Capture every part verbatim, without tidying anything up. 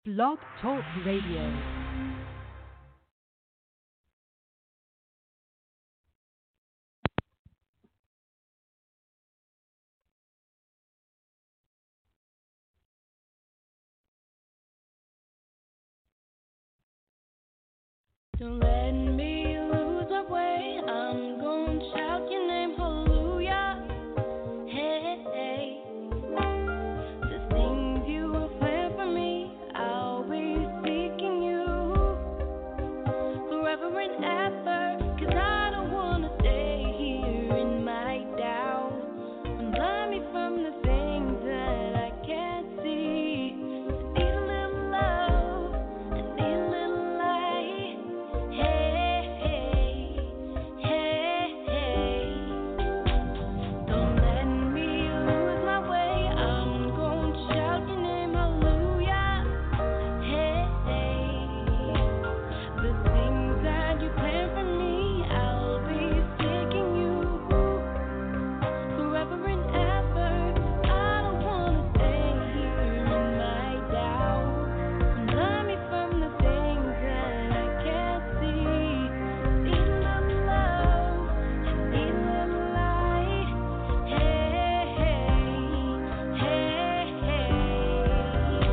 Blog Talk Radio. Don't let me lose my way. I'm gonna shout your name, hallelujah. Hey, hey. The things you have planned for me, I'll be seeking you forever and ever. 'Cause I don't wanna stay here in my doubt. And blind me from the things that I can't see. I need a little love, I need a little light. Hey, hey, hey, hey. Don't let me lose my way. I'm gonna shout your name, hallelujah. Hey, hey. The things that you plan for me, I'll be seeking you forever and ever. I don't wanna stay here in my doubt. And blind me from the things that I can't see. Need a little love, need a little light. Hey, hey, hey, hey.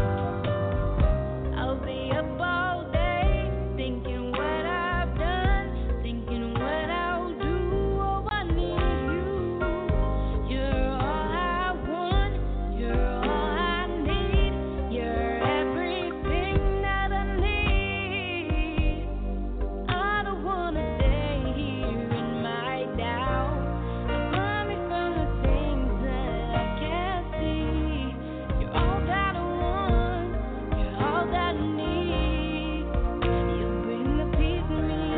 I'll be up all day, thinking what I've done, thinking what I'll do. Oh, I need you. You're all I want, you're all I need. You're everything that I need. I don't wanna stay here in my doubt. And blind me from the things that I can't see. You're all that I want, you're all that I need. You bring the peace in me.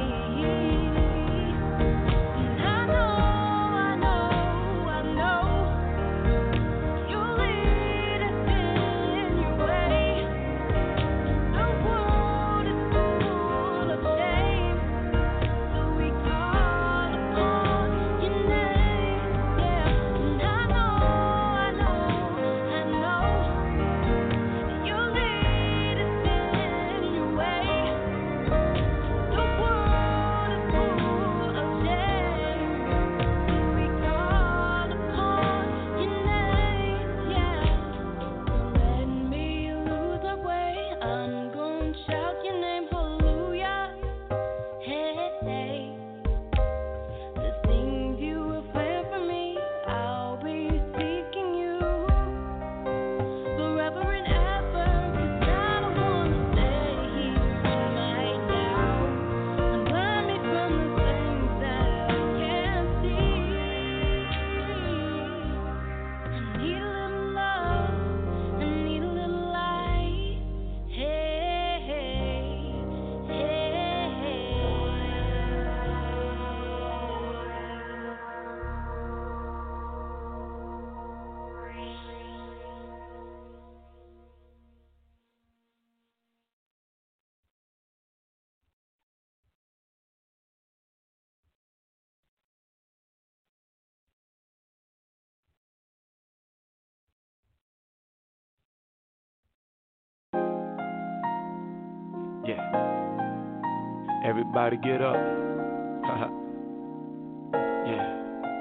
And I know, I know, I know you'll lead us in your way. The world is full of shame, so we call upon your name. Yeah, and I know, I know, I know you'll lead us in your way. The world is full of shame, so we call upon your name. Yeah, don't let me lose my way. I'm gonna shout your name, hallelujah. Hey, hey. The things you have planned for me, I'll be seeking you forever and ever. 'Cause I don't wanna stay here in my doubt. And blind me from the things that I can't see. I need a little love, I need a little light. Hey, hey, hey, hey. Yeah. Everybody get up. Yeah.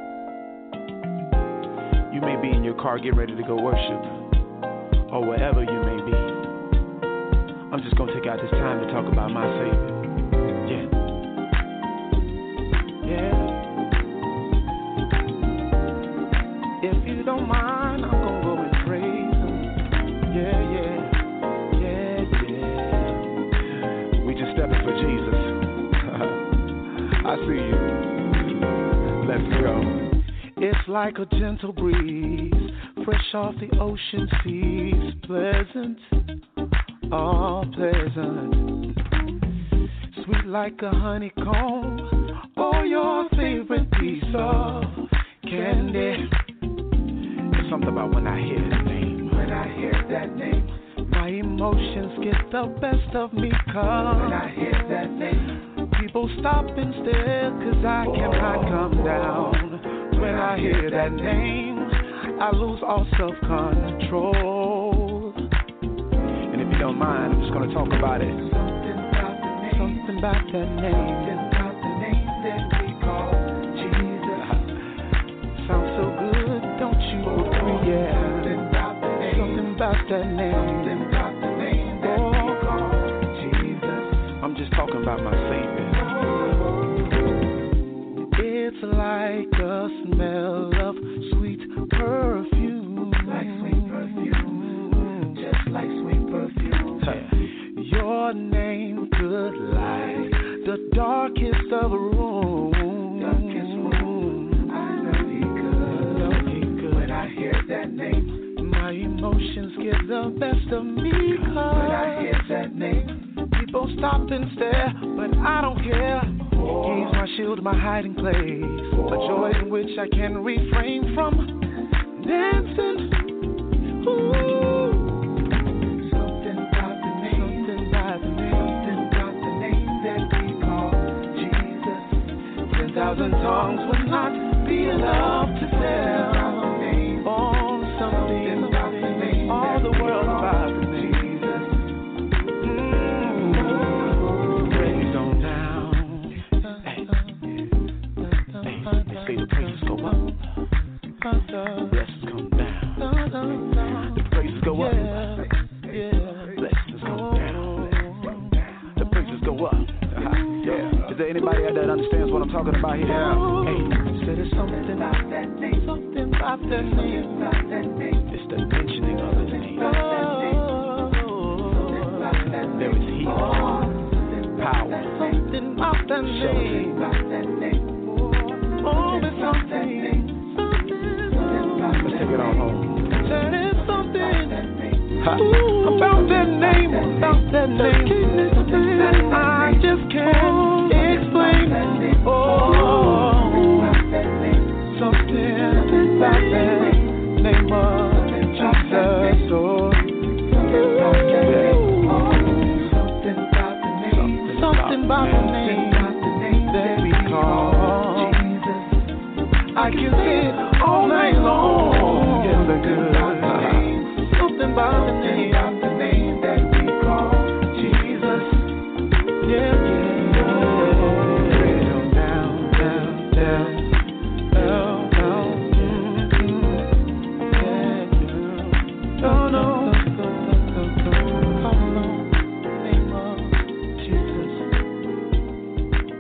You may be in your car getting ready to go worship, or wherever you may be. I'm just gonna take out this time to talk about my Savior. Yeah. Yeah. If you don't mind, I'm gonna go and praise Him. Yeah, yeah. Yeah, yeah. We just stepping for Jesus. I see you. Let's go. It's like a gentle breeze, fresh off the ocean seas, pleasant, all pleasant, sweet like a honeycomb, or your favorite piece of candy. There's something about when I hear His name. When I hear that name, my emotions get the best of me. 'Cause when I hear that name, people stop and stare, 'cause I cannot come down. When I hear that name, I lose all self-control. And if If you don't mind, I'm just gonna talk about it. Something about the name. Something about the name that we call Jesus. Sounds so good, don't you agree? Yeah. Something about the name. Something about that name. Something about the name that we call Jesus. I'm just talking about my Savior. It's like a smell of sweet perfume. Like sweet perfume. Just like sweet perfume. Hey. Your name could light the darkest of room. Darkest room. I know he could. Know he could. When I hear that name, my emotions get the best of me. Cause when I hear that name, people stop and stare, but I don't care. He's my shield, my hiding place, a joy in which I can refrain from dancing. Ooh. Something about the name, something about the name, something about the name that we call Jesus. Ten thousand tongues would not be enough to tell on something about the name, all the world about the name. Blessings come down. The praises go up. Blessings come down. The praises go up. Yeah. Is there anybody out there that understands what I'm talking about here? Hey, said there's something about that name. Something about that name. It's the mentioning of his name. There is healing, power, something about that name. Oh, there's something. Let's take it on home. There is something Ooh, about that name, about that name.